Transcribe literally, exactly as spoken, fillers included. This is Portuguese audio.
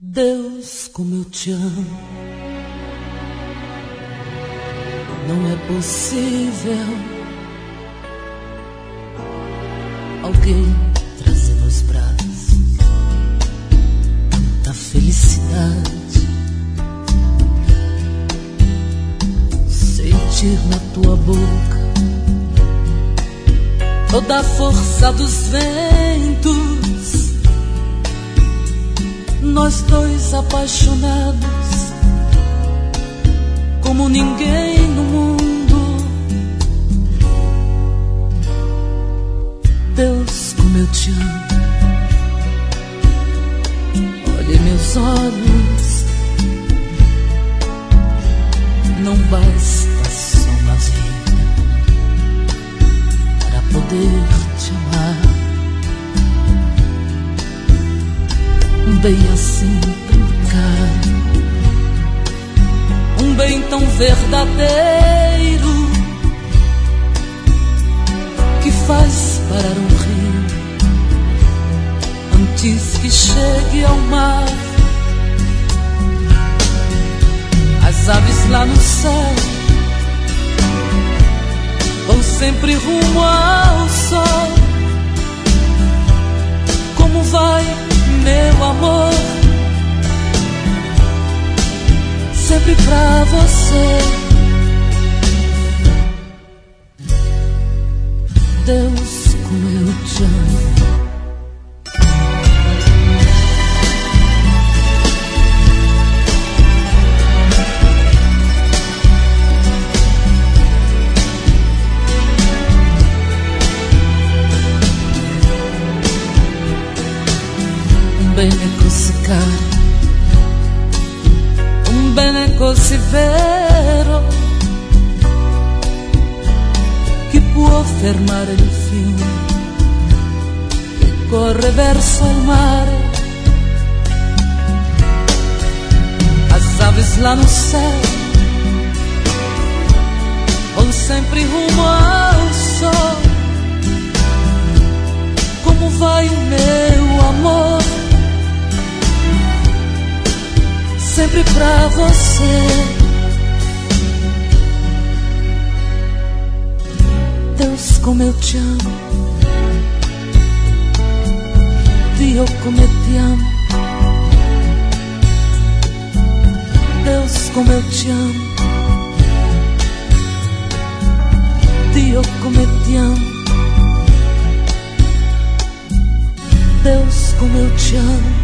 Deus, como eu te amo. Não é possível alguém trazer nos braços tanta felicidade, sentir na tua boca toda a força dos ventos. Nós dois apaixonados como ninguém no mundo. Deus, como eu te amo. Olhe meus olhos, não basta só uma vida para poder te amar. Um bem assim tão caro, um bem tão verdadeiro, que faz parar um rio antes que chegue ao mar. As aves lá no céu vão sempre rumo ao sol. Como vai, meu amor, sempre pra você. Deus, como eu te amo. Un bene così caro, un bene così vero, che può fermare il fiume che corre verso il mare. As aves lá no céu vão sempre rumo ao sol. Como vai, meu amor, sempre pra você. Deus, como eu te amo. Dio, como eu te amo. Deus, como eu te amo. Dio, como eu te amo. Deus, como eu te amo.